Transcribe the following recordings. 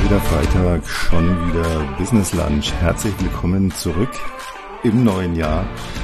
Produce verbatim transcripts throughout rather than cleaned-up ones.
wieder Freitag, schon wieder Business Lunch. Herzlich willkommen zurück im neuen Jahr.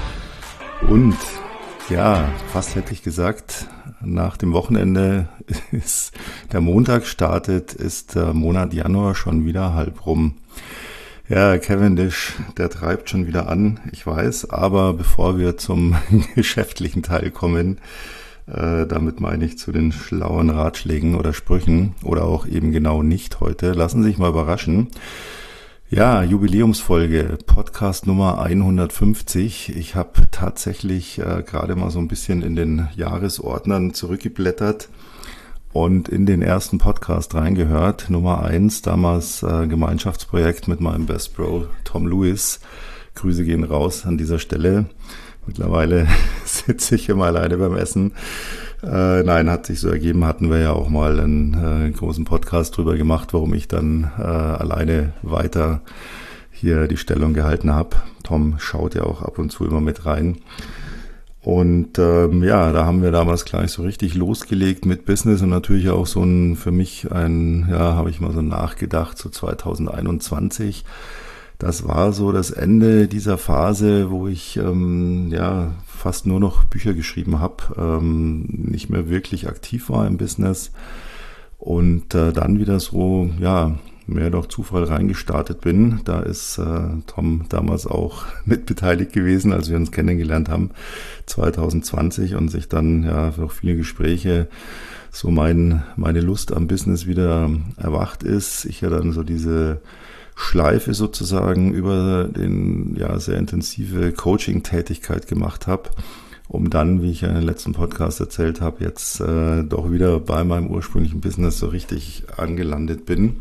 Und ja, fast hätte ich gesagt, nach dem Wochenende ist der Montag startet, ist der Monat Januar schon wieder halb rum. Ja, Cavendish, der treibt schon wieder an, ich weiß, aber bevor wir zum geschäftlichen Teil kommen, Äh, damit meine ich zu den schlauen Ratschlägen oder Sprüchen oder auch eben genau nicht heute. Lassen Sie sich mal überraschen. Ja, Jubiläumsfolge, Podcast Nummer hundertfünfzig. Ich habe tatsächlich äh, gerade mal so ein bisschen in den Jahresordnern zurückgeblättert und in den ersten Podcast reingehört. Nummer eins, damals äh, Gemeinschaftsprojekt mit meinem Best Bro Tom Lewis. Grüße gehen raus an dieser Stelle. Mittlerweile sitze ich immer alleine beim Essen. Äh, nein, hat sich so ergeben, hatten wir ja auch mal einen äh, großen Podcast drüber gemacht, warum ich dann äh, alleine weiter hier die Stellung gehalten habe. Tom schaut ja auch ab und zu immer mit rein. Und ähm, ja, da haben wir damals gleich so richtig losgelegt mit Business und natürlich auch so ein, für mich ein, ja, habe ich mal so nachgedacht, so zweitausendeinundzwanzig. Das war so das Ende dieser Phase, wo ich ähm, ja fast nur noch Bücher geschrieben habe, ähm, nicht mehr wirklich aktiv war im Business und äh, dann wieder so, ja, mehr durch Zufall reingestartet bin. Da ist äh, Tom damals auch mit beteiligt gewesen, als wir uns kennengelernt haben, zwanzig zwanzig und sich dann ja durch viele Gespräche so mein meine Lust am Business wieder erwacht ist. Ich ja dann so diese Schleife sozusagen über den ja sehr intensive Coaching-Tätigkeit gemacht habe, um dann, wie ich ja in den letzten Podcast erzählt habe, jetzt äh, doch wieder bei meinem ursprünglichen Business so richtig angelandet bin.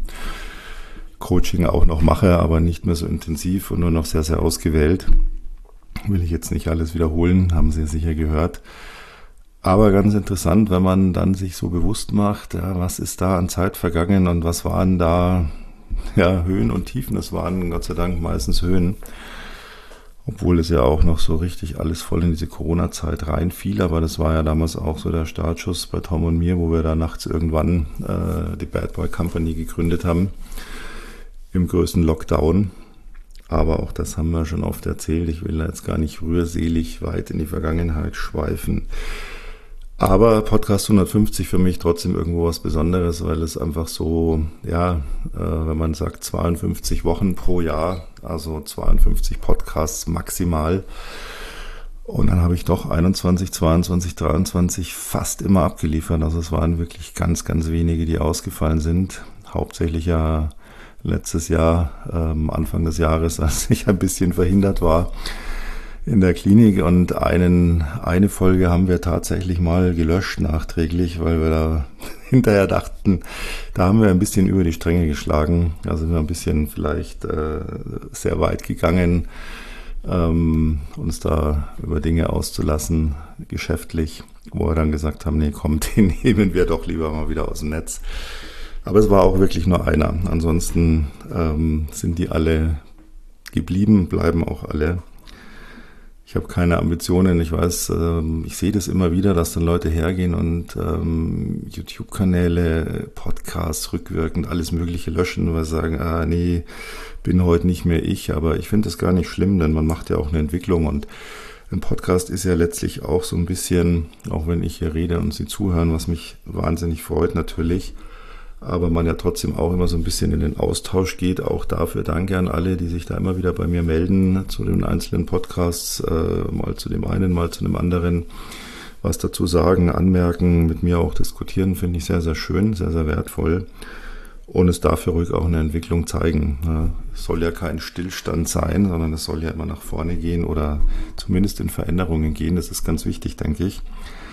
Coaching auch noch mache, aber nicht mehr so intensiv und nur noch sehr, sehr ausgewählt. Will ich jetzt nicht alles wiederholen, haben Sie ja sicher gehört. Aber ganz interessant, wenn man dann sich so bewusst macht, ja, was ist da an Zeit vergangen und was waren da ja, Höhen und Tiefen, das waren Gott sei Dank meistens Höhen, obwohl es ja auch noch so richtig alles voll in diese Corona-Zeit reinfiel, aber das war ja damals auch so der Startschuss bei Tom und mir, wo wir da nachts irgendwann äh, die Bad Boy Company gegründet haben, im größten Lockdown, aber auch das haben wir schon oft erzählt, ich will da jetzt gar nicht rührselig weit in die Vergangenheit schweifen. Aber Podcast hundertfünfzig für mich trotzdem irgendwo was Besonderes, weil es einfach so, ja, äh, wenn man sagt zweiundfünfzig Wochen pro Jahr, also zweiundfünfzig Podcasts maximal. Und dann habe ich doch einundzwanzig, zweiundzwanzig, dreiundzwanzig fast immer abgeliefert. Also es waren wirklich ganz, ganz wenige, die ausgefallen sind. Hauptsächlich ja letztes Jahr, ähm, Anfang des Jahres, als ich ein bisschen verhindert war in der Klinik und einen, eine Folge haben wir tatsächlich mal gelöscht nachträglich, weil wir da hinterher dachten, da haben wir ein bisschen über die Stränge geschlagen, da sind wir ein bisschen vielleicht äh, sehr weit gegangen, ähm, uns da über Dinge auszulassen, geschäftlich, wo wir dann gesagt haben, nee komm, den nehmen wir doch lieber mal wieder aus dem Netz. Aber es war auch wirklich nur einer, ansonsten ähm, sind die alle geblieben, bleiben auch alle. Ich habe keine Ambitionen, ich weiß, ähm, ich sehe das immer wieder, dass dann Leute hergehen und ähm, YouTube-Kanäle, Podcasts rückwirkend, alles Mögliche löschen, weil sie sagen, ah nee, bin heute nicht mehr ich, aber ich finde das gar nicht schlimm, denn man macht ja auch eine Entwicklung und ein Podcast ist ja letztlich auch so ein bisschen, auch wenn ich hier rede und Sie zuhören, was mich wahnsinnig freut natürlich, aber man ja trotzdem auch immer so ein bisschen in den Austausch geht. Auch dafür danke an alle, die sich da immer wieder bei mir melden zu den einzelnen Podcasts, äh, mal zu dem einen, mal zu dem anderen, was dazu sagen, anmerken, mit mir auch diskutieren, finde ich sehr, sehr schön, sehr, sehr wertvoll. Und es darf ja ruhig auch eine Entwicklung zeigen. Ja, es soll ja kein Stillstand sein, sondern es soll ja immer nach vorne gehen oder zumindest in Veränderungen gehen. Das ist ganz wichtig, denke ich.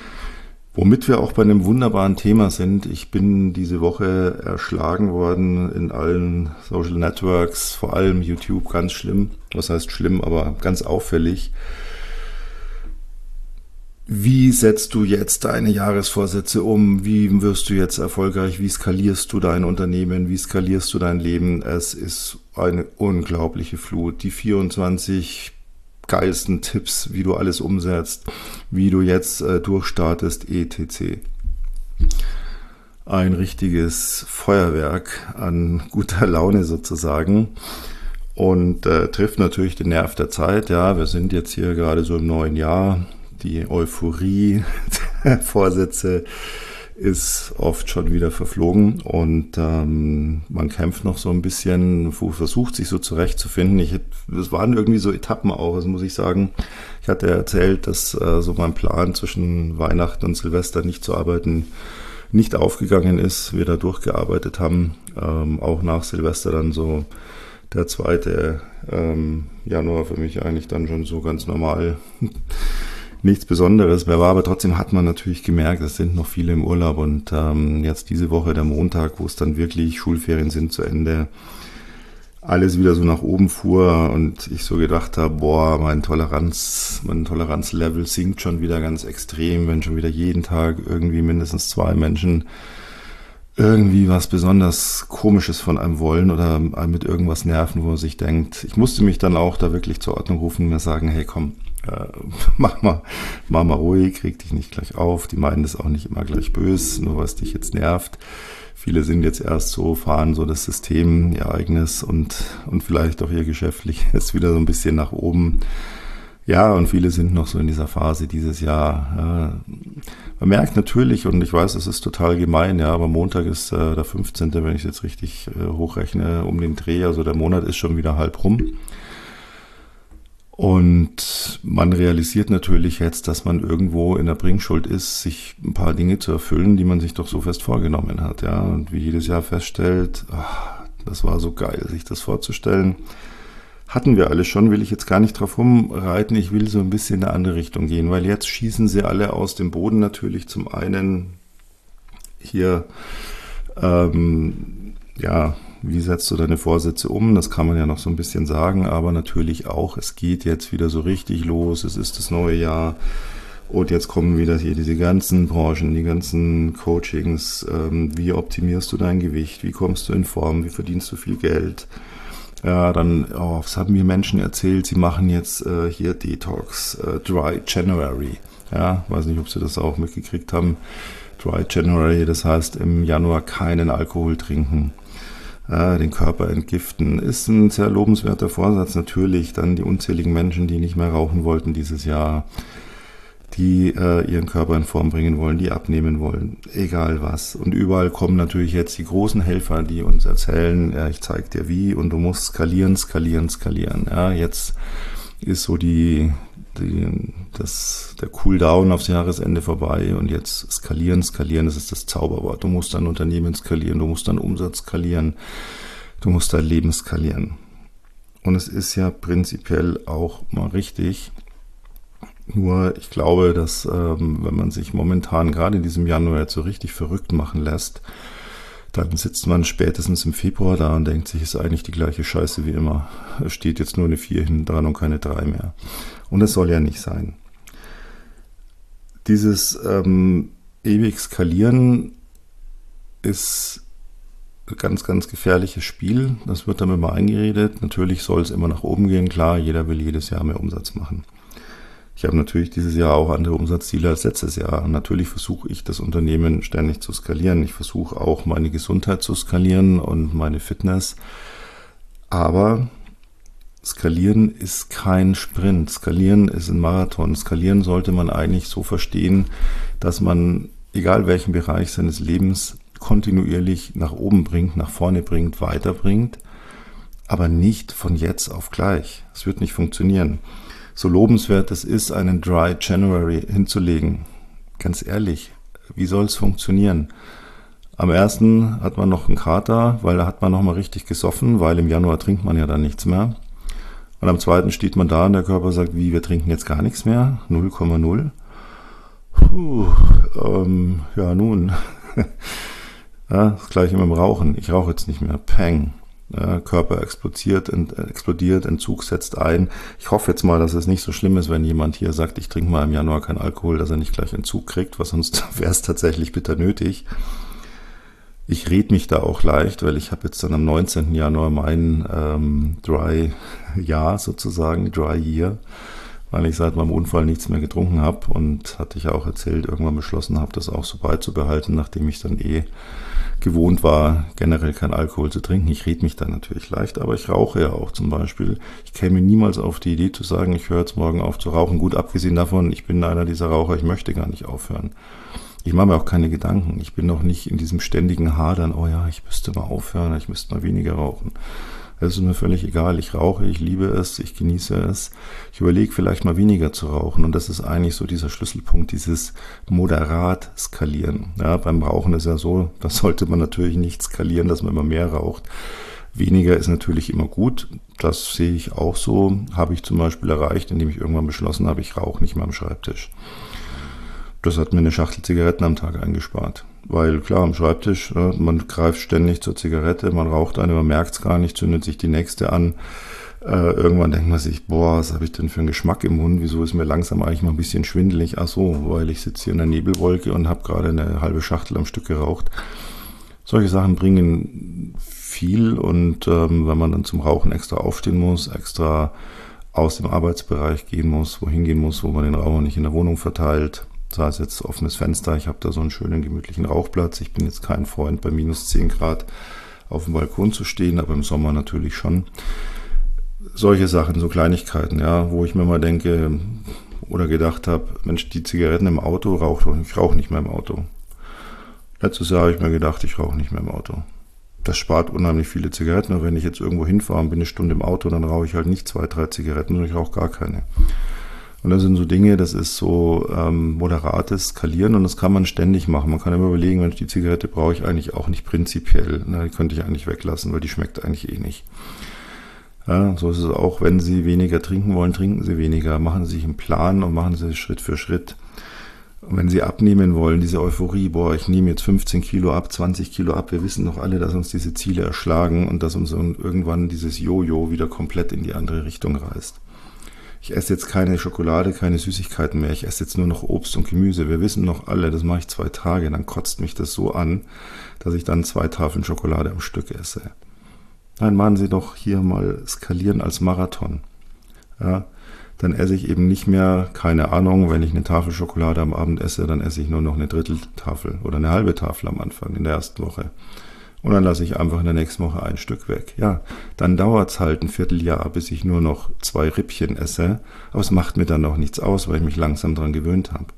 Womit wir auch bei einem wunderbaren Thema sind. Ich bin diese Woche erschlagen worden in allen Social Networks, vor allem YouTube, ganz schlimm. Was heißt schlimm, aber ganz auffällig. Wie setzt du jetzt deine Jahresvorsätze um? Wie wirst du jetzt erfolgreich? Wie skalierst du dein Unternehmen? Wie skalierst du dein Leben? Es ist eine unglaubliche Flut. Die vierundzwanzig geilsten Tipps, wie du alles umsetzt, wie du jetzt äh, durchstartest, et cetera. ein richtiges Feuerwerk an guter Laune sozusagen und äh, trifft natürlich den Nerv der Zeit. Ja, wir sind jetzt hier gerade so im neuen Jahr. Die Euphorie der Vorsätze ist oft schon wieder verflogen und ähm, man kämpft noch so ein bisschen, versucht sich so zurechtzufinden. Ich, das waren irgendwie so Etappen auch, das muss ich sagen. Ich hatte erzählt, dass äh, so mein Plan zwischen Weihnachten und Silvester nicht zu arbeiten nicht aufgegangen ist. Wir da durchgearbeitet haben, ähm, auch nach Silvester dann so der zweite ähm, Januar für mich eigentlich dann schon so ganz normal. Nichts Besonderes mehr war, aber trotzdem hat man natürlich gemerkt, es sind noch viele im Urlaub und ähm, jetzt diese Woche der Montag, wo es dann wirklich Schulferien sind zu Ende, alles wieder so nach oben fuhr und ich so gedacht habe, boah, mein Toleranz, mein Toleranzlevel sinkt schon wieder ganz extrem, wenn schon wieder jeden Tag irgendwie mindestens zwei Menschen irgendwie was besonders Komisches von einem wollen oder einem mit irgendwas nerven, wo man sich denkt, ich musste mich dann auch da wirklich zur Ordnung rufen und mir sagen, hey komm, äh, mach mal, mach mal ruhig, reg dich nicht gleich auf, die meinen das auch nicht immer gleich böse, nur was dich jetzt nervt. Viele sind jetzt erst so, fahren so das System, ihr eigenes und, und vielleicht auch ihr geschäftliches wieder so ein bisschen nach oben. Ja, und viele sind noch so in dieser Phase dieses Jahr. Ja. Man merkt natürlich, und ich weiß, es ist total gemein, ja, aber Montag ist äh, der fünfzehnte, wenn ich es jetzt richtig äh, hochrechne, um den Dreh. Also der Monat ist schon wieder halb rum. Und man realisiert natürlich jetzt, dass man irgendwo in der Bringschuld ist, sich ein paar Dinge zu erfüllen, die man sich doch so fest vorgenommen hat. Ja, und wie jedes Jahr feststellt, ach, das war so geil, sich das vorzustellen. Hatten wir alle schon, will ich jetzt gar nicht drauf rumreiten, ich will so ein bisschen in eine andere Richtung gehen, weil jetzt schießen sie alle aus dem Boden natürlich. Zum einen hier, ähm, ja, wie setzt du deine Vorsätze um? Das kann man ja noch so ein bisschen sagen, aber natürlich auch, es geht jetzt wieder so richtig los, es ist das neue Jahr und jetzt kommen wieder hier diese ganzen Branchen, die ganzen Coachings, ähm, wie optimierst du dein Gewicht, wie kommst du in Form, wie verdienst du viel Geld? Ja, dann, oh, was haben mir Menschen erzählt, sie machen jetzt äh, hier Detox, äh, Dry January. Ja, weiß nicht, ob sie das auch mitgekriegt haben. Dry January, das heißt im Januar keinen Alkohol trinken, äh, den Körper entgiften. Ist ein sehr lobenswerter Vorsatz natürlich. Dann die unzähligen Menschen, die nicht mehr rauchen wollten dieses Jahr, die äh, ihren Körper in Form bringen wollen, die abnehmen wollen, egal was. Und überall kommen natürlich jetzt die großen Helfer, die uns erzählen, ja, ich zeig dir wie und du musst skalieren, skalieren, skalieren. Ja, jetzt ist so die, die das, der Cooldown aufs Jahresende vorbei und jetzt skalieren, skalieren, das ist das Zauberwort. Du musst dein Unternehmen skalieren, du musst deinen Umsatz skalieren, du musst dein Leben skalieren. Und es ist ja prinzipiell auch mal richtig. Nur ich glaube, dass ähm, wenn man sich momentan gerade in diesem Januar jetzt so richtig verrückt machen lässt, dann sitzt man spätestens im Februar da und denkt sich, ist eigentlich die gleiche Scheiße wie immer. Es steht jetzt nur eine vier hinten dran und keine drei mehr. Und das soll ja nicht sein. Dieses ähm, ewig Skalieren ist ein ganz, ganz gefährliches Spiel. Das wird dann immer eingeredet. Natürlich soll es immer nach oben gehen. Klar, jeder will jedes Jahr mehr Umsatz machen. Ich habe natürlich dieses Jahr auch andere Umsatzziele als letztes Jahr. Und natürlich versuche ich, das Unternehmen ständig zu skalieren. Ich versuche auch, meine Gesundheit zu skalieren und meine Fitness. Aber Skalieren ist kein Sprint. Skalieren ist ein Marathon. Skalieren sollte man eigentlich so verstehen, dass man, egal welchen Bereich seines Lebens, kontinuierlich nach oben bringt, nach vorne bringt, weiterbringt, aber nicht von jetzt auf gleich. Es wird nicht funktionieren. So lobenswert es ist, einen Dry January hinzulegen. Ganz ehrlich, wie soll es funktionieren? Am ersten hat man noch einen Kater, weil da hat man noch mal richtig gesoffen, weil im Januar trinkt man ja dann nichts mehr. Und am zweiten steht man da und der Körper sagt, wie, wir trinken jetzt gar nichts mehr? null Komma null. Puh, ähm, ja nun. Ja, das gleiche mit dem Rauchen. Ich rauche jetzt nicht mehr. Peng. Ja, Körper explodiert, ent, explodiert, Entzug setzt ein. Ich hoffe jetzt mal, dass es nicht so schlimm ist, wenn jemand hier sagt, ich trinke mal im Januar keinen Alkohol, dass er nicht gleich Entzug kriegt, weil sonst wäre es tatsächlich bitter nötig. Ich red mich da auch leicht, weil ich habe jetzt dann am neunzehnten Januar mein ähm, Dry Jahr sozusagen, Dry Year, weil ich seit meinem Unfall nichts mehr getrunken habe und hatte ich ja auch erzählt, irgendwann beschlossen habe, das auch so beizubehalten, nachdem ich dann eh gewohnt war, generell kein Alkohol zu trinken. Ich rede mich da natürlich leicht, aber ich rauche ja auch zum Beispiel. Ich käme niemals auf die Idee zu sagen, ich höre jetzt morgen auf zu rauchen. Gut, abgesehen davon, ich bin einer dieser Raucher, ich möchte gar nicht aufhören. Ich mache mir auch keine Gedanken. Ich bin noch nicht in diesem ständigen Hadern, oh ja, ich müsste mal aufhören, ich müsste mal weniger rauchen. Es ist mir völlig egal. Ich rauche, ich liebe es, ich genieße es. Ich überlege vielleicht mal weniger zu rauchen. Und das ist eigentlich so dieser Schlüsselpunkt, dieses moderat skalieren. Ja, beim Rauchen ist ja so, das sollte man natürlich nicht skalieren, dass man immer mehr raucht. Weniger ist natürlich immer gut. Das sehe ich auch so. Habe ich zum Beispiel erreicht, indem ich irgendwann beschlossen habe, ich rauche nicht mehr am Schreibtisch. Das hat mir eine Schachtel Zigaretten am Tag eingespart. Weil klar, am Schreibtisch, man greift ständig zur Zigarette, man raucht eine, man merkt es gar nicht, zündet sich die nächste an. Äh, irgendwann denkt man sich, boah, was habe ich denn für einen Geschmack im Mund? Wieso ist mir langsam eigentlich mal ein bisschen schwindelig? Ach so, weil ich sitze hier in der Nebelwolke und habe gerade eine halbe Schachtel am Stück geraucht. Solche Sachen bringen viel und ähm, wenn man dann zum Rauchen extra aufstehen muss, extra aus dem Arbeitsbereich gehen muss, wohin gehen muss, wo man den Rauch nicht in der Wohnung verteilt, sei es jetzt offenes Fenster, ich habe da so einen schönen gemütlichen Rauchplatz. Ich bin jetzt kein Freund, bei minus zehn Grad auf dem Balkon zu stehen, aber im Sommer natürlich schon. Solche Sachen, so Kleinigkeiten, ja, wo ich mir mal denke oder gedacht habe, Mensch, die Zigaretten im Auto, rauch doch nicht, ich rauche nicht mehr im Auto. Letztes Jahr habe ich mir gedacht, ich rauche nicht mehr im Auto. Das spart unheimlich viele Zigaretten, aber wenn ich jetzt irgendwo hinfahre und bin eine Stunde im Auto, dann rauche ich halt nicht zwei, drei Zigaretten, sondern ich rauche gar keine. Und das sind so Dinge, das ist so ähm, moderates Skalieren und das kann man ständig machen. Man kann immer überlegen, Mensch, die Zigarette brauche ich eigentlich auch nicht prinzipiell. Na, die könnte ich eigentlich weglassen, weil die schmeckt eigentlich eh nicht. Ja, so ist es auch, wenn Sie weniger trinken wollen, trinken Sie weniger. Machen Sie sich einen Plan und machen Sie es Schritt für Schritt. Und wenn Sie abnehmen wollen, diese Euphorie, boah, ich nehme jetzt fünfzehn Kilo ab, zwanzig Kilo ab, wir wissen doch alle, dass uns diese Ziele erschlagen und dass uns irgendwann dieses Jojo wieder komplett in die andere Richtung reißt. Ich esse jetzt keine Schokolade, keine Süßigkeiten mehr, ich esse jetzt nur noch Obst und Gemüse. Wir wissen noch alle, das mache ich zwei Tage, dann kotzt mich das so an, dass ich dann zwei Tafeln Schokolade am Stück esse. Nein, machen Sie doch hier mal skalieren als Marathon. Ja, dann esse ich eben nicht mehr, keine Ahnung, wenn ich eine Tafel Schokolade am Abend esse, dann esse ich nur noch eine Dritteltafel oder eine halbe Tafel am Anfang in der ersten Woche. Und dann lasse ich einfach in der nächsten Woche ein Stück weg. Ja, dann dauert es halt ein Vierteljahr, bis ich nur noch zwei Rippchen esse. Aber es macht mir dann auch nichts aus, weil ich mich langsam dran gewöhnt habe.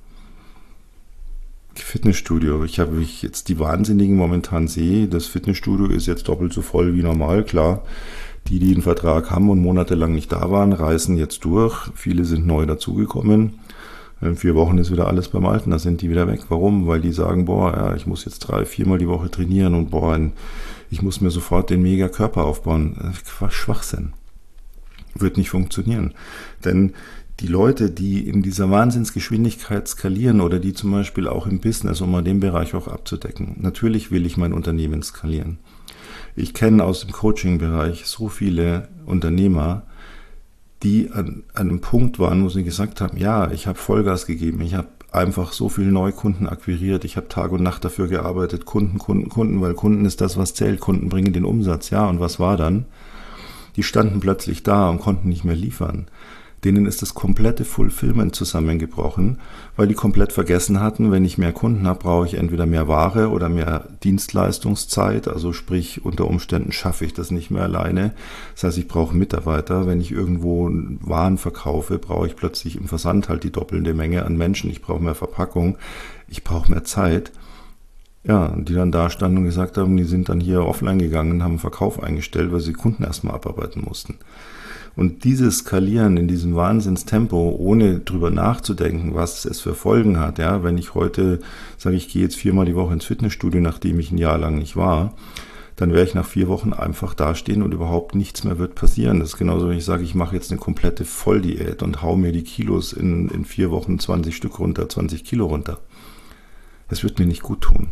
Fitnessstudio. Ich habe, wie ich jetzt die Wahnsinnigen momentan sehe, das Fitnessstudio ist jetzt doppelt so voll wie normal, klar. Die, die einen Vertrag haben und monatelang nicht da waren, reißen jetzt durch. Viele sind neu dazugekommen. In vier Wochen ist wieder alles beim Alten, da sind die wieder weg. Warum? Weil die sagen, boah, ja, ich muss jetzt drei, viermal die Woche trainieren und boah, ich muss mir sofort den mega Körper aufbauen. Schwachsinn. Wird nicht funktionieren. Denn die Leute, die in dieser Wahnsinnsgeschwindigkeit skalieren oder die zum Beispiel auch im Business, um mal den Bereich auch abzudecken, natürlich will ich mein Unternehmen skalieren. Ich kenne aus dem Coaching-Bereich so viele Unternehmer, die an, an einem Punkt waren, wo sie gesagt haben, ja, ich habe Vollgas gegeben, ich habe einfach so viele Neukunden akquiriert, ich habe Tag und Nacht dafür gearbeitet, Kunden, Kunden, Kunden, weil Kunden ist das, was zählt, Kunden bringen den Umsatz, ja, und was war dann? Die standen plötzlich da und konnten nicht mehr liefern. Denen ist das komplette Fulfillment zusammengebrochen, weil die komplett vergessen hatten, wenn ich mehr Kunden habe, brauche ich entweder mehr Ware oder mehr Dienstleistungszeit, also sprich unter Umständen schaffe ich das nicht mehr alleine. Das heißt, ich brauche Mitarbeiter. Wenn ich irgendwo Waren verkaufe, brauche ich plötzlich im Versand halt die doppelte Menge an Menschen. Ich brauche mehr Verpackung, ich brauche mehr Zeit. Ja, die dann da standen und gesagt haben, die sind dann hier offline gegangen und haben einen Verkauf eingestellt, weil sie Kunden erstmal abarbeiten mussten. Und dieses Skalieren in diesem Wahnsinnstempo, ohne drüber nachzudenken, was es für Folgen hat, ja, wenn ich heute sage, ich gehe jetzt viermal die Woche ins Fitnessstudio, nachdem ich ein Jahr lang nicht war, dann werde ich nach vier Wochen einfach dastehen und überhaupt nichts mehr wird passieren. Das ist genauso, wenn ich sage, ich mache jetzt eine komplette Volldiät und hau mir die Kilos in, in vier Wochen zwanzig Stück runter, zwanzig Kilo runter. Das wird mir nicht gut tun.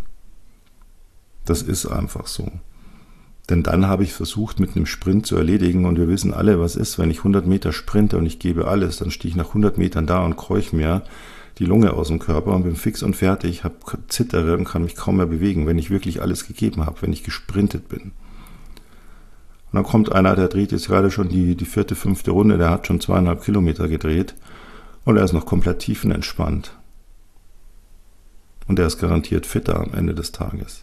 Das ist einfach so. Denn dann habe ich versucht, mit einem Sprint zu erledigen und wir wissen alle, was ist, wenn ich hundert Meter sprinte und ich gebe alles, dann stehe ich nach hundert Metern da und keuche mir die Lunge aus dem Körper und bin fix und fertig, habe zittere und kann mich kaum mehr bewegen, wenn ich wirklich alles gegeben habe, wenn ich gesprintet bin. Und dann kommt einer, der dreht jetzt gerade schon die, die vierte, fünfte Runde, der hat schon zweieinhalb Kilometer gedreht Und er ist noch komplett tiefenentspannt. Und er ist garantiert fitter am Ende des Tages.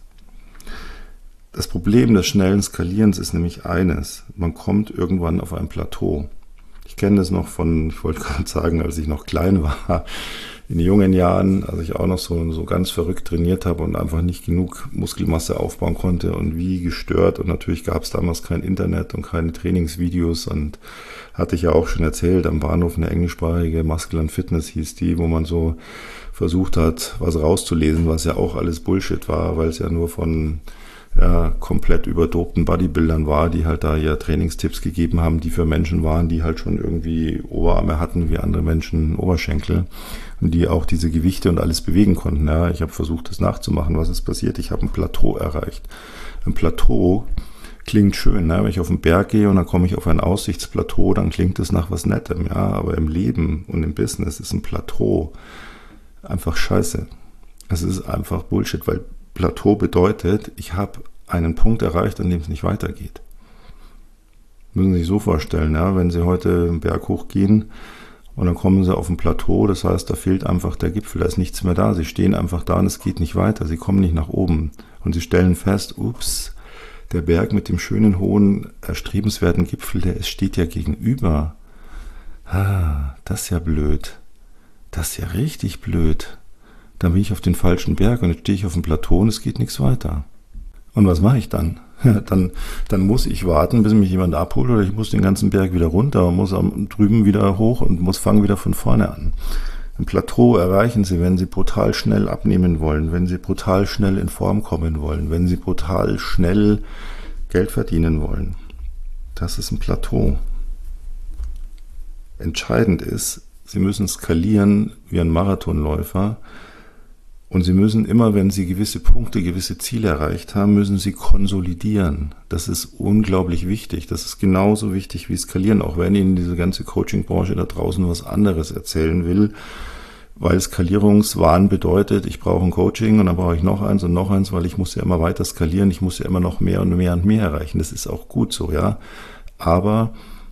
Das Problem des schnellen Skalierens ist nämlich eines. Man kommt irgendwann auf ein Plateau. Ich kenne das noch von, ich wollte gerade sagen, als ich noch klein war, in jungen Jahren, als ich auch noch so, so ganz verrückt trainiert habe und einfach nicht genug Muskelmasse aufbauen konnte und wie gestört. Und natürlich gab es damals kein Internet und keine Trainingsvideos und hatte ich ja auch schon erzählt, am Bahnhof eine englischsprachige Muscle and Fitness hieß die, wo man so versucht hat, was rauszulesen, was ja auch alles Bullshit war, weil es ja nur von ja, komplett überdopten Bodybuildern war, die halt da ja Trainingstipps gegeben haben, die für Menschen waren, die halt schon irgendwie Oberarme hatten, wie andere Menschen Oberschenkel und die auch diese Gewichte und alles bewegen konnten. Ja, ich habe versucht, das nachzumachen. Was ist passiert? Ich habe ein Plateau erreicht. Ein Plateau klingt schön, ne? Wenn ich auf den Berg gehe und dann komme ich auf ein Aussichtsplateau, dann klingt es nach was Nettem. Ja, aber im Leben und im Business ist ein Plateau einfach scheiße. Es ist einfach Bullshit, weil Plateau bedeutet, ich habe einen Punkt erreicht, an dem es nicht weitergeht. Müssen Sie sich so vorstellen, ja, wenn Sie heute einen Berg hochgehen und dann kommen Sie auf ein Plateau, das heißt, da fehlt einfach der Gipfel, da ist nichts mehr da. Sie stehen einfach da und es geht nicht weiter, Sie kommen nicht nach oben. Und Sie stellen fest, ups, der Berg mit dem schönen, hohen, erstrebenswerten Gipfel, der steht ja gegenüber. Ah, das ist ja blöd. Das ist ja richtig blöd. Dann bin ich auf den falschen Berg und jetzt stehe ich auf dem Plateau und es geht nichts weiter. Und was mache ich dann? Ja, dann, dann muss ich warten, bis mich jemand abholt oder ich muss den ganzen Berg wieder runter und muss am, drüben wieder hoch und muss fangen wieder von vorne an. Ein Plateau erreichen Sie, wenn Sie brutal schnell abnehmen wollen, wenn Sie brutal schnell in Form kommen wollen, wenn Sie brutal schnell Geld verdienen wollen. Das ist ein Plateau. Entscheidend ist, Sie müssen skalieren wie ein Marathonläufer. Und Sie müssen immer, wenn Sie gewisse Punkte, gewisse Ziele erreicht haben, müssen Sie konsolidieren. Das ist unglaublich wichtig. Das ist genauso wichtig wie Skalieren, auch wenn Ihnen diese ganze Coaching-Branche da draußen was anderes erzählen will. Weil Skalierungswahn bedeutet, ich brauche ein Coaching und dann brauche ich noch eins und noch eins, weil ich muss ja immer weiter skalieren. Ich muss ja immer noch mehr und mehr und mehr erreichen. Das ist auch gut so, ja. Aber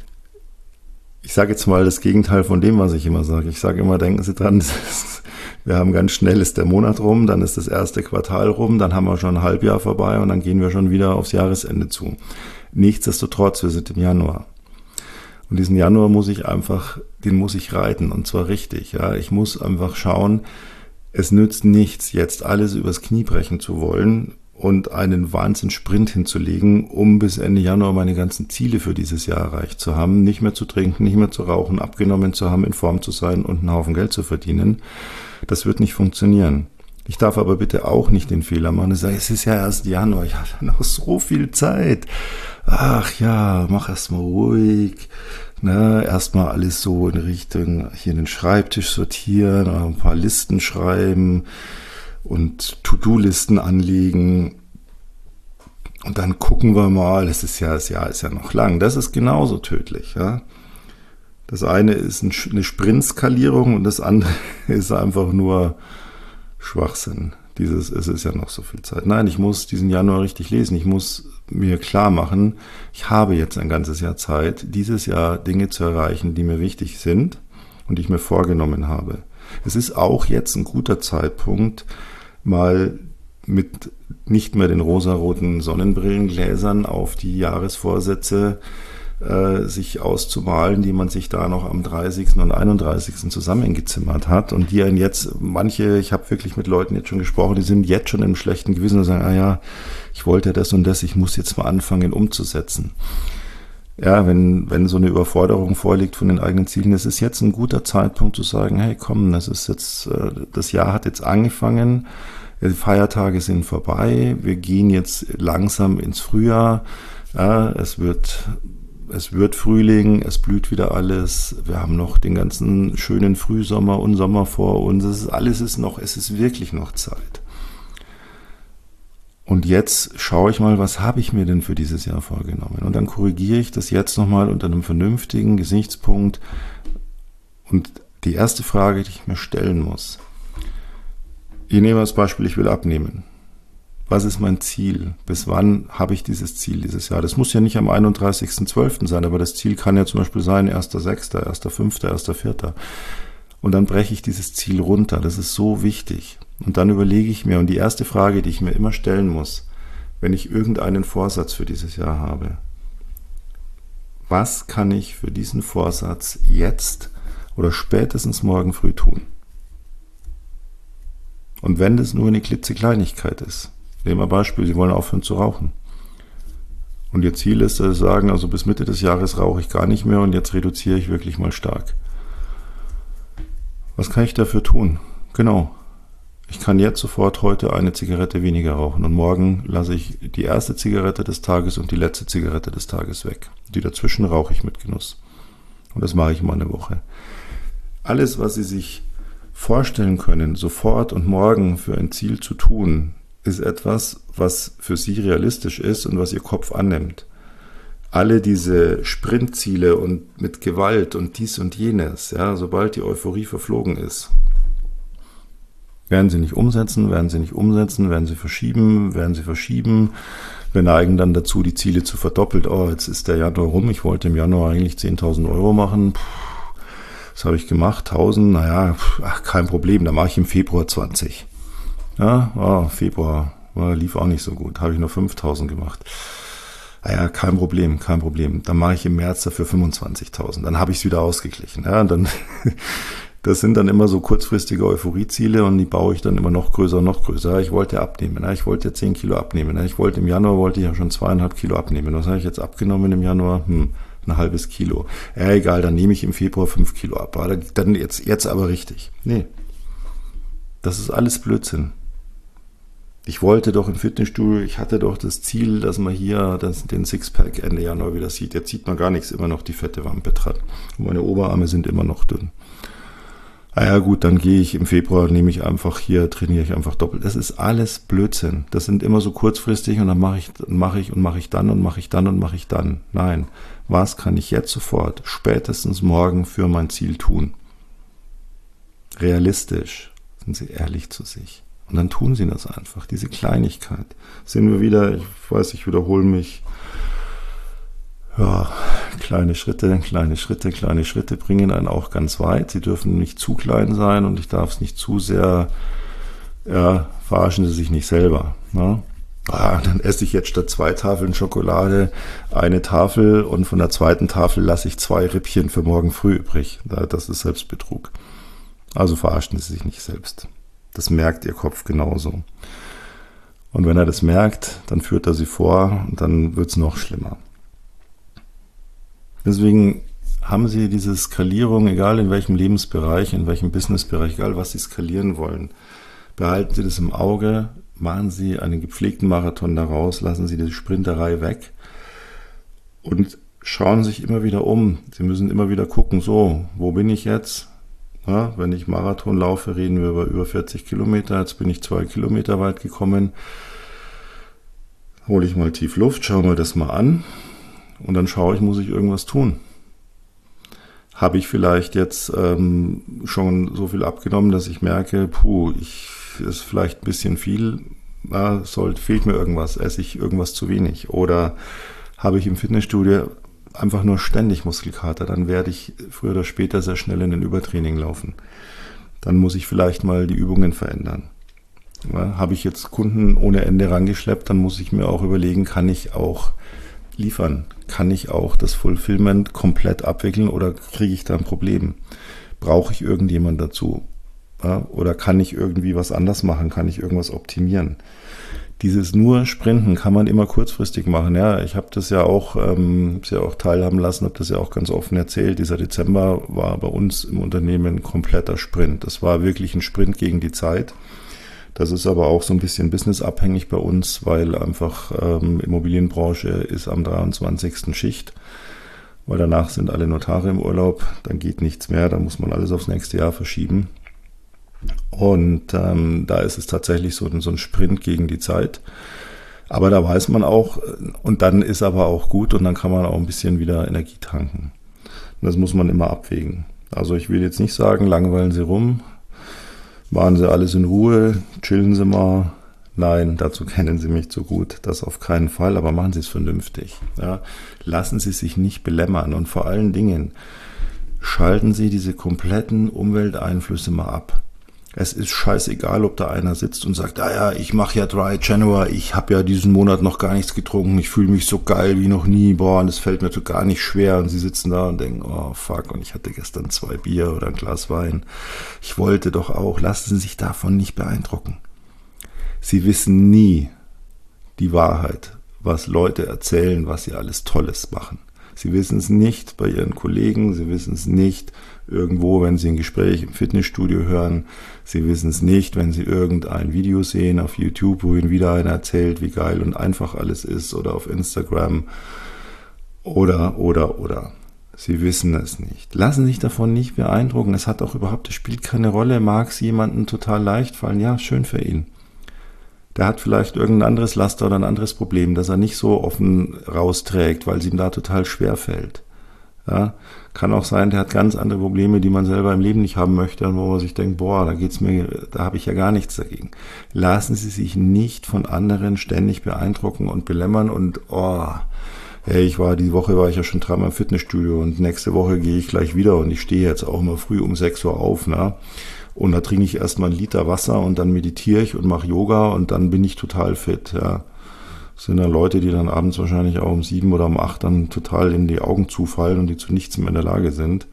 ich sage jetzt mal das Gegenteil von dem, was ich immer sage. Ich sage immer, denken Sie dran, das ist wir haben ganz schnell ist der Monat rum, dann ist das erste Quartal rum, dann haben wir schon ein Halbjahr vorbei und dann gehen wir schon wieder aufs Jahresende zu. Nichtsdestotrotz, wir sind im Januar. Und diesen Januar muss ich einfach, den muss ich reiten und zwar richtig. Ja, ich muss einfach schauen, es nützt nichts, jetzt alles übers Knie brechen zu wollen und einen Wahnsinns-Sprint hinzulegen, um bis Ende Januar meine ganzen Ziele für dieses Jahr erreicht zu haben, nicht mehr zu trinken, nicht mehr zu rauchen, abgenommen zu haben, in Form zu sein und einen Haufen Geld zu verdienen. Das wird nicht funktionieren. Ich darf aber bitte auch nicht den Fehler machen. Ich sage, es ist ja erst Januar, ich habe noch so viel Zeit. Ach ja, mach erst mal ruhig. Ne, erstmal alles so in Richtung hier den Schreibtisch sortieren, ein paar Listen schreiben und To-Do-Listen anlegen. Und dann gucken wir mal, es ist ja, das Jahr ist ja noch lang. Das ist genauso tödlich, ja. Das eine ist eine Sprintskalierung und das andere ist einfach nur Schwachsinn. Dieses, es ist ja noch so viel Zeit. Nein, ich muss diesen Januar richtig lesen. Ich muss mir klar machen, ich habe jetzt ein ganzes Jahr Zeit, dieses Jahr Dinge zu erreichen, die mir wichtig sind und die ich mir vorgenommen habe. Es ist auch jetzt ein guter Zeitpunkt, mal mit nicht mehr den rosaroten Sonnenbrillengläsern auf die Jahresvorsätze äh, sich auszumalen, die man sich da noch am dreißigsten und einunddreißigsten zusammengezimmert hat und die einen jetzt, manche, ich habe wirklich mit Leuten jetzt schon gesprochen, die sind jetzt schon im schlechten Gewissen und sagen, ah ja, ich wollte das und das, ich muss jetzt mal anfangen umzusetzen. Ja, wenn, wenn so eine Überforderung vorliegt von den eigenen Zielen, es ist jetzt ein guter Zeitpunkt zu sagen, hey komm, das ist jetzt, das Jahr hat jetzt angefangen, die Feiertage sind vorbei, wir gehen jetzt langsam ins Frühjahr, ja, es wird, es wird Frühling, es blüht wieder alles, wir haben noch den ganzen schönen Frühsommer und Sommer vor uns, es ist, alles ist noch, es ist wirklich noch Zeit. Und jetzt schaue ich mal, was habe ich mir denn für dieses Jahr vorgenommen? Und dann korrigiere ich das jetzt nochmal unter einem vernünftigen Gesichtspunkt. Und die erste Frage, die ich mir stellen muss, ich nehme als Beispiel, ich will abnehmen. Was ist mein Ziel? Bis wann habe ich dieses Ziel dieses Jahr? Das muss ja nicht am einunddreißigsten zwölften sein, aber das Ziel kann ja zum Beispiel sein, erster sechster, erster fünfter, erster vierter Und dann breche ich dieses Ziel runter. Das ist so wichtig. Und dann überlege ich mir, und die erste Frage, die ich mir immer stellen muss, wenn ich irgendeinen Vorsatz für dieses Jahr habe, was kann ich für diesen Vorsatz jetzt oder spätestens morgen früh tun? Und wenn das nur eine klitzekleinigkeit ist, nehmen wir ein Beispiel, Sie wollen aufhören zu rauchen. Und Ihr Ziel ist, dass Sie sagen, also bis Mitte des Jahres rauche ich gar nicht mehr und jetzt reduziere ich wirklich mal stark. Was kann ich dafür tun? Genau. Ich kann jetzt sofort heute eine Zigarette weniger rauchen und morgen lasse ich die erste Zigarette des Tages und die letzte Zigarette des Tages weg. Die dazwischen rauche ich mit Genuss. Und das mache ich mal eine Woche. Alles, was Sie sich vorstellen können, sofort und morgen für ein Ziel zu tun, ist etwas, was für Sie realistisch ist und was Ihr Kopf annimmt. Alle diese Sprintziele und mit Gewalt und dies und jenes, ja, sobald die Euphorie verflogen ist, werden Sie nicht umsetzen, werden Sie nicht umsetzen, werden Sie verschieben, werden Sie verschieben. Wir neigen dann dazu, die Ziele zu verdoppelt. Oh, jetzt ist der Januar rum, ich wollte im Januar eigentlich zehntausend Euro machen. Puh, was habe ich gemacht? tausend, naja, ach, kein Problem, da mache ich im Februar zwanzig. Ja, oh, Februar, oh, lief auch nicht so gut, habe ich nur fünftausend gemacht. Naja, kein Problem, kein Problem. Dann mache ich im März dafür fünfundzwanzigtausend. Dann habe ich es wieder ausgeglichen. Ja, und dann, das sind dann immer so kurzfristige Euphorieziele und die baue ich dann immer noch größer und noch größer. Ich wollte abnehmen. Ja, ich wollte zehn Kilo abnehmen. Ja, ich wollte im Januar wollte ich ja schon zweieinhalb Kilo abnehmen. Was habe ich jetzt abgenommen im Januar? Hm, ein halbes Kilo. Ja, egal, dann nehme ich im Februar fünf Kilo ab. Dann jetzt, jetzt aber richtig. Nee. Das ist alles Blödsinn. Ich wollte doch im Fitnessstudio, ich hatte doch das Ziel, dass man hier das, den Sixpack Ende Januar wieder sieht. Jetzt sieht man gar nichts, immer noch die fette Wampe dran. Und meine Oberarme sind immer noch dünn. Ah ja gut, dann gehe ich im Februar, nehme ich einfach hier, trainiere ich einfach doppelt. Das ist alles Blödsinn. Das sind immer so kurzfristig und dann mache ich, mache ich und mache ich dann und mache ich dann und mache ich dann. Nein, was kann ich jetzt sofort, spätestens morgen für mein Ziel tun? Realistisch, sind Sie ehrlich zu sich. Und dann tun Sie das einfach, diese Kleinigkeit. Sehen wir wieder, ich weiß, ich wiederhole mich. Ja, kleine Schritte, kleine Schritte, kleine Schritte bringen einen auch ganz weit. Sie dürfen nicht zu klein sein und ich darf es nicht zu sehr, ja, verarschen Sie sich nicht selber. Ne? Ah, dann esse ich jetzt statt zwei Tafeln Schokolade eine Tafel und von der zweiten Tafel lasse ich zwei Rippchen für morgen früh übrig. Das ist Selbstbetrug. Also verarschen Sie sich nicht selbst. Das merkt Ihr Kopf genauso. Und wenn er das merkt, dann führt er Sie vor und dann wird es noch schlimmer. Deswegen haben Sie diese Skalierung, egal in welchem Lebensbereich, in welchem Businessbereich, egal was Sie skalieren wollen, behalten Sie das im Auge, machen Sie einen gepflegten Marathon daraus, lassen Sie die Sprinterei weg und schauen sich immer wieder um. Sie müssen immer wieder gucken, so, wo bin ich jetzt? Ja, wenn ich Marathon laufe, reden wir über über vierzig Kilometer. Jetzt bin ich zwei Kilometer weit gekommen. Hole ich mal tief Luft, schaue mir das mal an und dann schaue ich, muss ich irgendwas tun. Habe ich vielleicht jetzt ähm, schon so viel abgenommen, dass ich merke, puh, ich ist vielleicht ein bisschen viel, ja, soll, fehlt mir irgendwas, esse ich irgendwas zu wenig. Oder habe ich im Fitnessstudio einfach nur ständig Muskelkater, dann werde ich früher oder später sehr schnell in den Übertraining laufen. Dann muss ich vielleicht mal die Übungen verändern. Ja, habe ich jetzt Kunden ohne Ende rangeschleppt, dann muss ich mir auch überlegen, kann ich auch liefern? Kann ich auch das Fulfillment komplett abwickeln oder kriege ich da ein Problem? Brauche ich irgendjemand dazu? Ja, oder kann ich irgendwie was anders machen? Kann ich irgendwas optimieren? Dieses nur Sprinten kann man immer kurzfristig machen. Ja, ich habe das ja auch, ähm, ja auch teilhaben lassen, habe das ja auch ganz offen erzählt. Dieser Dezember war bei uns im Unternehmen ein kompletter Sprint. Das war wirklich ein Sprint gegen die Zeit. Das ist aber auch so ein bisschen businessabhängig bei uns, weil einfach ähm, Immobilienbranche ist am dreiundzwanzigsten Schicht, weil danach sind alle Notare im Urlaub, dann geht nichts mehr, da muss man alles aufs nächste Jahr verschieben. Und ähm, da ist es tatsächlich so, so ein Sprint gegen die Zeit. Aber da weiß man auch, und dann ist aber auch gut und dann kann man auch ein bisschen wieder Energie tanken. Und das muss man immer abwägen. Also ich will jetzt nicht sagen, langweilen Sie rum, machen Sie alles in Ruhe, chillen Sie mal. Nein, dazu kennen Sie mich zu gut, das auf keinen Fall, aber machen Sie es vernünftig. Ja. Lassen Sie sich nicht belämmern und vor allen Dingen schalten Sie diese kompletten Umwelteinflüsse mal ab. Es ist scheißegal, ob da einer sitzt und sagt, ah ja, ich mache ja Dry January, ich habe ja diesen Monat noch gar nichts getrunken, ich fühle mich so geil wie noch nie, boah, und es fällt mir so gar nicht schwer. Und Sie sitzen da und denken, oh fuck, und ich hatte gestern zwei Bier oder ein Glas Wein. Ich wollte doch auch. Lassen Sie sich davon nicht beeindrucken. Sie wissen nie die Wahrheit, was Leute erzählen, was sie alles Tolles machen. Sie wissen es nicht bei Ihren Kollegen, Sie wissen es nicht irgendwo, wenn Sie ein Gespräch im Fitnessstudio hören. Sie wissen es nicht, wenn Sie irgendein Video sehen auf YouTube, wo Ihnen wieder einer erzählt, wie geil und einfach alles ist, oder auf Instagram oder, oder, oder. Sie wissen es nicht. Lassen Sie sich davon nicht beeindrucken. Es hat auch überhaupt, es spielt keine Rolle. Mag es jemandem total leicht fallen? Ja, schön für ihn. Der hat vielleicht irgendein anderes Laster oder ein anderes Problem, das er nicht so offen rausträgt, weil es ihm da total schwer fällt. Ja, kann auch sein, der hat ganz andere Probleme, die man selber im Leben nicht haben möchte, und wo man sich denkt, boah, da geht's mir, da habe ich ja gar nichts dagegen. Lassen Sie sich nicht von anderen ständig beeindrucken und belämmern und oh, hey, ich war die Woche war ich ja schon dreimal im Fitnessstudio und nächste Woche gehe ich gleich wieder und ich stehe jetzt auch immer früh um sechs Uhr auf, ne? Und da trinke ich erstmal einen Liter Wasser und dann meditiere ich und mache Yoga und dann bin ich total fit, ja. Das sind dann Leute, die dann abends wahrscheinlich auch um sieben oder um acht dann total in die Augen zufallen und die zu nichts mehr in der Lage sind.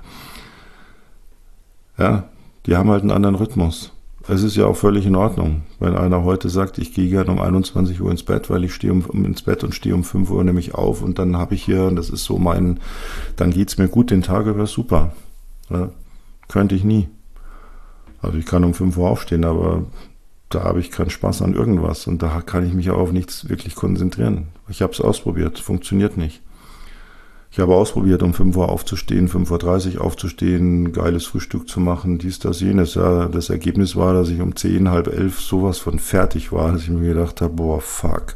Ja, die haben halt einen anderen Rhythmus. Es ist ja auch völlig in Ordnung, wenn einer heute sagt, ich gehe gerne um einundzwanzig Uhr ins Bett, weil ich stehe um, um ins Bett und stehe um fünf Uhr nämlich auf und dann habe ich hier, und das ist so mein, dann geht's mir gut den Tag über, super. Ja, könnte ich nie. Also ich kann um fünf Uhr aufstehen, aber da habe ich keinen Spaß an irgendwas und da kann ich mich auch auf nichts wirklich konzentrieren. Ich habe es ausprobiert, funktioniert nicht. Ich habe ausprobiert, um fünf Uhr aufzustehen, fünf Uhr dreißig aufzustehen, geiles Frühstück zu machen, dies, das, jenes. Ja, das Ergebnis war, dass ich um zehn, halb elf sowas von fertig war, dass ich mir gedacht habe, boah, fuck.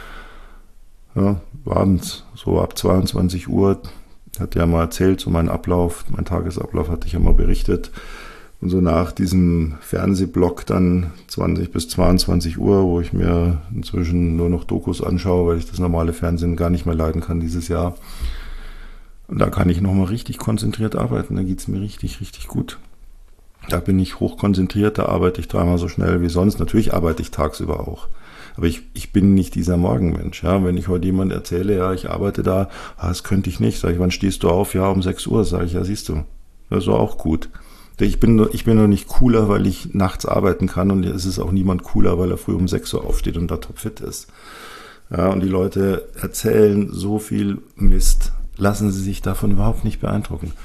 Ja, abends, so ab zweiundzwanzig Uhr, hat ja mal erzählt, so mein Ablauf, mein Tagesablauf hatte ich ja mal berichtet. Und so nach diesem Fernsehblock dann zwanzig bis zweiundzwanzig Uhr, wo ich mir inzwischen nur noch Dokus anschaue, weil ich das normale Fernsehen gar nicht mehr leiden kann dieses Jahr. Und da kann ich nochmal richtig konzentriert arbeiten, da geht's mir richtig, richtig gut. Da bin ich hochkonzentriert, da arbeite ich dreimal so schnell wie sonst. Natürlich arbeite ich tagsüber auch. Aber ich, ich bin nicht dieser Morgenmensch. Ja? Wenn ich heute jemand erzähle, ja, ich arbeite da, ah, das könnte ich nicht. Sag ich, wann stehst du auf? Ja, um sechs Uhr. Sag ich, ja, siehst du, das ist auch gut. Ich bin, nur, ich bin nur nicht cooler, weil ich nachts arbeiten kann, und es ist auch niemand cooler, weil er früh um sechs Uhr aufsteht und da topfit ist. Ja, und die Leute erzählen so viel Mist. Lassen Sie sich davon überhaupt nicht beeindrucken.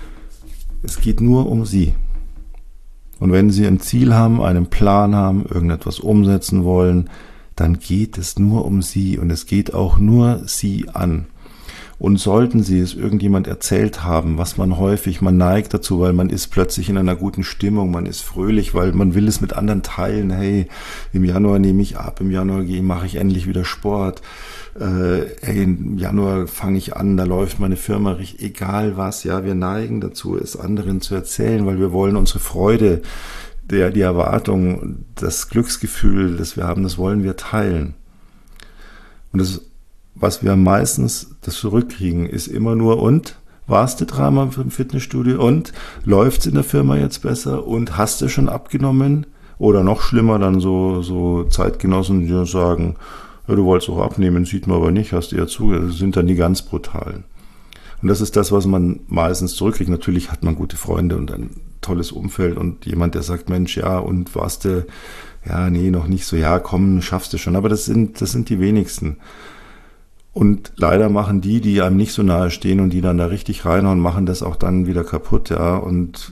Es geht nur um Sie. Und wenn Sie ein Ziel haben, einen Plan haben, irgendetwas umsetzen wollen, dann geht es nur um Sie und es geht auch nur Sie an. Und sollten Sie es irgendjemand erzählt haben, was man häufig, man neigt dazu, weil man ist plötzlich in einer guten Stimmung, man ist fröhlich, weil man will es mit anderen teilen. Hey, im Januar nehme ich ab, im Januar mache ich endlich wieder Sport. Äh, hey, im Januar fange ich an, da läuft meine Firma richtig, egal was. Ja, wir neigen dazu, es anderen zu erzählen, weil wir wollen unsere Freude, der, die Erwartung, das Glücksgefühl, das wir haben, das wollen wir teilen. Und das was wir meistens das zurückkriegen, ist immer nur, und warst du dreimal im Fitnessstudio und läuft's in der Firma jetzt besser und hast du schon abgenommen? Oder noch schlimmer, dann so, so Zeitgenossen, die sagen, ja, du wolltest auch abnehmen, sieht man aber nicht, hast du ja zu, das sind dann die ganz brutalen. Und das ist das, was man meistens zurückkriegt. Natürlich hat man gute Freunde und ein tolles Umfeld und jemand, der sagt, Mensch, ja, und warst du, ja, nee, noch nicht so, ja, komm, schaffst du schon. Aber das sind, das sind die wenigsten. Und leider machen die, die einem nicht so nahe stehen und die dann da richtig reinhauen, machen das auch dann wieder kaputt, ja. Und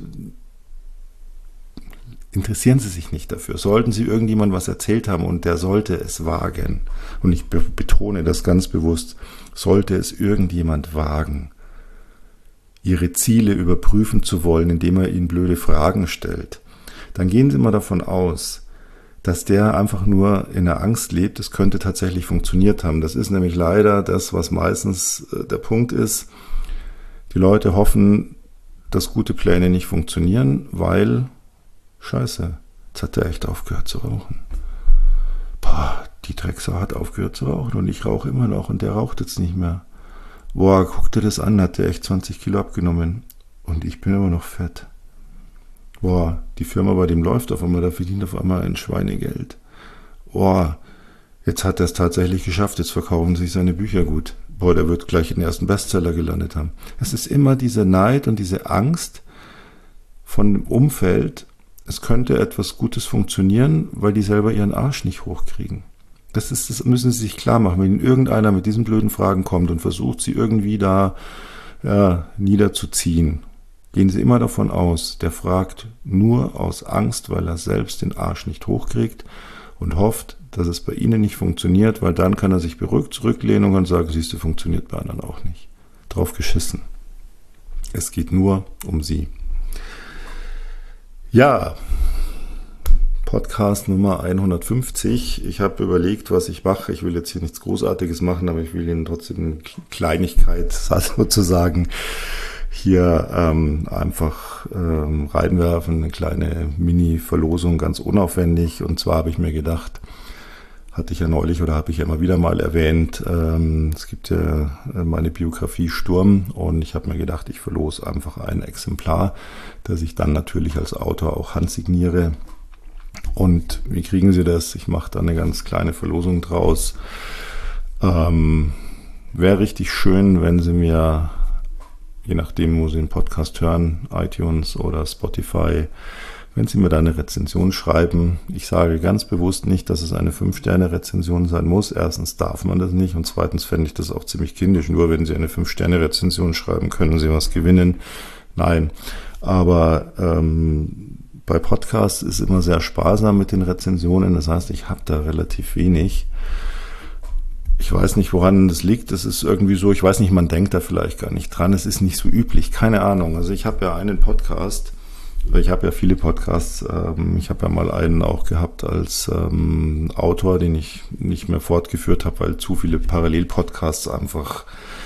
interessieren Sie sich nicht dafür. Sollten Sie irgendjemand was erzählt haben und der sollte es wagen, und ich betone das ganz bewusst, sollte es irgendjemand wagen, Ihre Ziele überprüfen zu wollen, indem er Ihnen blöde Fragen stellt, dann gehen Sie mal davon aus, dass der einfach nur in der Angst lebt, es könnte tatsächlich funktioniert haben. Das ist nämlich leider das, was meistens der Punkt ist. Die Leute hoffen, dass gute Pläne nicht funktionieren, weil, scheiße, jetzt hat der echt aufgehört zu rauchen. Boah, die Drecksau hat aufgehört zu rauchen und ich rauche immer noch und der raucht jetzt nicht mehr. Boah, guck dir das an, hat der echt zwanzig Kilo abgenommen. und ich bin immer noch fett. Boah, die Firma, bei dem läuft auf einmal, da verdient auf einmal ein Schweinegeld. Boah, jetzt hat er es tatsächlich geschafft, jetzt verkaufen sich seine Bücher gut. Boah, der wird gleich den ersten Bestseller gelandet haben. Es ist immer diese Neid und diese Angst von dem Umfeld, es könnte etwas Gutes funktionieren, weil die selber ihren Arsch nicht hochkriegen. Das ist, das müssen sie sich klar machen. Wenn irgendeiner mit diesen blöden Fragen kommt und versucht, sie irgendwie da ja, niederzuziehen, gehen sie immer davon aus, der fragt nur aus Angst, weil er selbst den Arsch nicht hochkriegt und hofft, dass es bei ihnen nicht funktioniert, weil dann kann er sich beruhigt zurücklehnen und sagen, siehst du, funktioniert bei anderen auch nicht. Drauf geschissen. Es geht nur um sie. Ja, Podcast Nummer hundertfünfzig. Ich habe überlegt, was ich mache. Ich will jetzt hier nichts Großartiges machen, aber ich will Ihnen trotzdem eine Kleinigkeit sozusagen hier ähm, einfach ähm, reinwerfen. Eine kleine Mini-Verlosung, ganz unaufwendig. Und zwar habe ich mir gedacht, hatte ich ja neulich oder habe ich ja immer wieder mal erwähnt, ähm, es gibt ja meine Biografie Sturm und ich habe mir gedacht, ich verlose einfach ein Exemplar, das ich dann natürlich als Autor auch handsigniere. Und wie kriegen Sie das? Ich mache da eine ganz kleine Verlosung draus. Ähm, wäre richtig schön, wenn Sie mir, je nachdem, wo Sie den Podcast hören, iTunes oder Spotify, wenn Sie mir da eine Rezension schreiben. Ich sage ganz bewusst nicht, dass es eine fünf Sterne Rezension sein muss. Erstens darf man das nicht und zweitens fände ich das auch ziemlich kindisch. Nur wenn Sie eine fünf Sterne Rezension schreiben, können Sie was gewinnen. Nein, aber ähm, bei Podcasts ist immer sehr sparsam mit den Rezensionen. Das heißt, ich habe da relativ wenig. Ich weiß nicht, woran das liegt. Das ist irgendwie so, ich weiß nicht, man denkt da vielleicht gar nicht dran. Es ist nicht so üblich, keine Ahnung. Also ich habe ja einen Podcast, ich habe ja viele Podcasts. Ich habe ja mal einen auch gehabt als ähm, Autor, den ich nicht mehr fortgeführt habe, weil zu viele Parallel-Podcasts einfach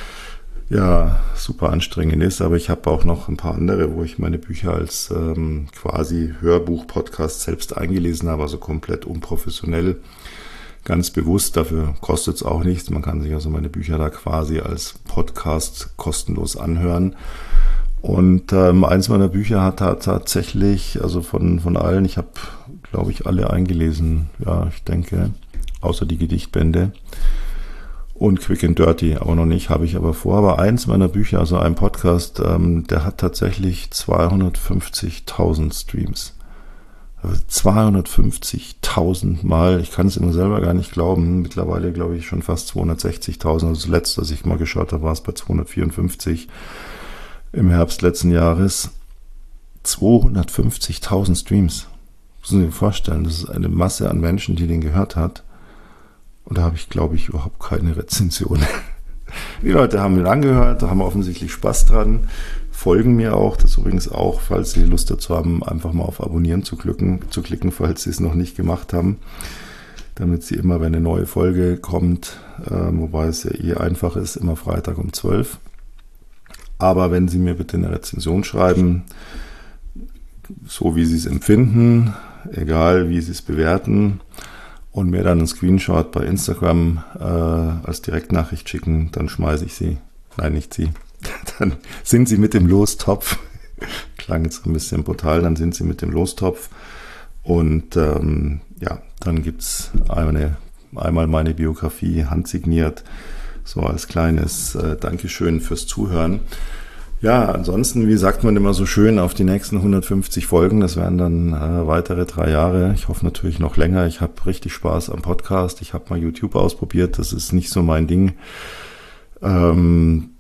ja super anstrengend ist. Aber ich habe auch noch ein paar andere, wo ich meine Bücher als ähm, quasi Hörbuch-Podcast selbst eingelesen habe, also komplett unprofessionell, ganz bewusst. Dafür kostet es auch nichts. Man kann sich also meine Bücher da quasi als Podcast kostenlos anhören. Und ähm, eins meiner Bücher hat tatsächlich, also von, von allen, ich habe, glaube ich, alle eingelesen, ja, ich denke, außer die Gedichtbände und Quick and Dirty, auch noch nicht, habe ich aber vor. Aber eins meiner Bücher, also ein Podcast, ähm, der hat tatsächlich zweihundertfünfzigtausend Streams. Also zweihundertfünfzigtausend Mal, ich kann es immer selber gar nicht glauben, mittlerweile glaube ich schon fast zweihundertsechzigtausend, also das letzte, als ich mal geschaut habe, war es bei zweihundertvierundfünfzig. Im Herbst letzten Jahres zweihundertfünfzigtausend Streams. Müssen Sie sich vorstellen, das ist eine Masse an Menschen, die den gehört hat. Und da habe ich, glaube ich, überhaupt keine Rezension. Die Leute haben den angehört, da haben offensichtlich Spaß dran, folgen mir auch. Das übrigens auch, falls Sie Lust dazu haben, einfach mal auf Abonnieren zu klicken, zu klicken, falls Sie es noch nicht gemacht haben. Damit Sie immer, wenn eine neue Folge kommt, äh, wobei es ja eh einfach ist, immer Freitag um zwölf. Aber wenn Sie mir bitte eine Rezension schreiben, so wie Sie es empfinden, egal wie Sie es bewerten, und mir dann einen Screenshot bei Instagram äh, als Direktnachricht schicken, dann schmeiße ich Sie. Nein, nicht Sie. Dann sind Sie mit dem Lostopf. Klang jetzt ein bisschen brutal, dann sind Sie mit dem Lostopf. Und ähm, ja, dann gibt es eine, einmal meine Biografie handsigniert, so als kleines äh, Dankeschön fürs Zuhören. Ja, ansonsten, wie sagt man immer so schön, auf die nächsten hundertfünfzig Folgen, das wären dann äh, weitere drei Jahre. Ich hoffe natürlich noch länger. Ich habe richtig Spaß am Podcast. Ich habe mal YouTube ausprobiert, das ist nicht so mein Ding, ähm,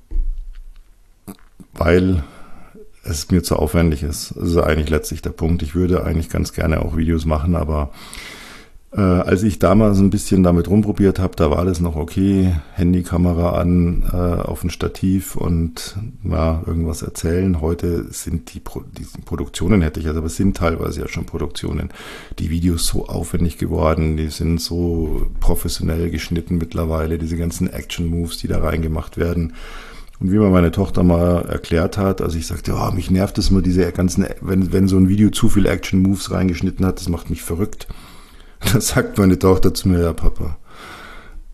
weil es mir zu aufwendig ist. Das ist eigentlich letztlich der Punkt. Ich würde eigentlich ganz gerne auch Videos machen, aber Äh, als ich damals ein bisschen damit rumprobiert habe, da war das noch okay, Handykamera an, äh, auf ein Stativ und ja, irgendwas erzählen. Heute sind die, Pro- die Produktionen, hätte ich also, aber es sind teilweise ja schon Produktionen, die Videos so aufwendig geworden, die sind so professionell geschnitten mittlerweile, diese ganzen Action-Moves, die da reingemacht werden. Und wie mir meine Tochter mal erklärt hat, also ich sagte, oh, mich nervt es immer, diese ganzen, wenn, wenn so ein Video zu viel Action-Moves reingeschnitten hat, das macht mich verrückt. Da sagt meine Tochter zu mir, ja Papa,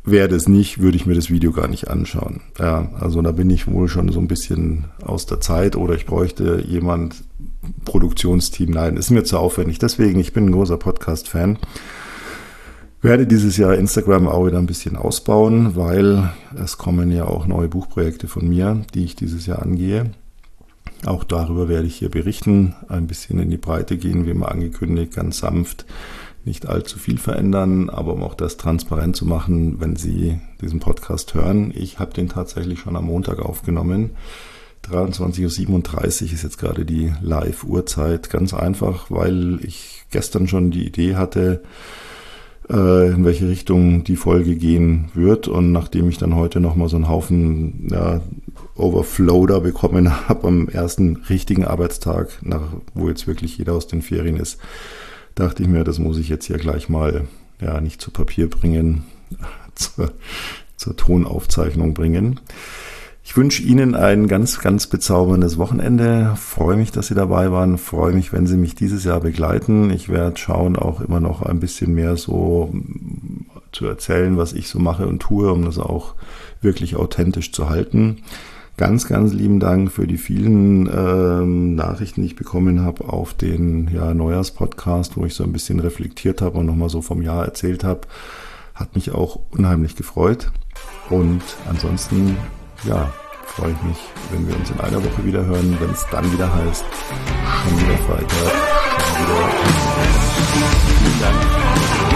wäre das nicht, würde ich mir das Video gar nicht anschauen. Ja, also da bin ich wohl schon so ein bisschen aus der Zeit oder ich bräuchte jemand, Produktionsteam. Nein, ist mir zu aufwendig. Deswegen, ich bin ein großer Podcast-Fan. Werde dieses Jahr Instagram auch wieder ein bisschen ausbauen, weil es kommen ja auch neue Buchprojekte von mir, die ich dieses Jahr angehe. Auch darüber werde ich hier berichten, ein bisschen in die Breite gehen, wie immer angekündigt, ganz sanft, nicht allzu viel verändern, aber um auch das transparent zu machen, wenn Sie diesen Podcast hören. Ich habe den tatsächlich schon am Montag aufgenommen. dreiundzwanzig Uhr siebenunddreißig ist jetzt gerade die Live-Uhrzeit. Ganz einfach, weil ich gestern schon die Idee hatte, in welche Richtung die Folge gehen wird. Und nachdem ich dann heute nochmal so einen Haufen ja, Overflow da bekommen habe am ersten richtigen Arbeitstag, nach, wo jetzt wirklich jeder aus den Ferien ist, dachte ich mir, das muss ich jetzt hier gleich mal ja nicht zu Papier bringen, zur, zur Tonaufzeichnung bringen. Ich wünsche Ihnen ein ganz, ganz bezauberndes Wochenende. Freue mich, dass Sie dabei waren. Freue mich, wenn Sie mich dieses Jahr begleiten. Ich werde schauen, auch immer noch ein bisschen mehr so zu erzählen, was ich so mache und tue, um das auch wirklich authentisch zu halten. Ganz, ganz lieben Dank für die vielen ähm, Nachrichten, die ich bekommen habe auf den ja, Neujahrspodcast, wo ich so ein bisschen reflektiert habe und nochmal so vom Jahr erzählt habe. Hat mich auch unheimlich gefreut. Und ansonsten ja, freue ich mich, wenn wir uns in einer Woche wieder hören, wenn es dann wieder heißt, schon wieder Freitag, schon wieder. Vielen Dank.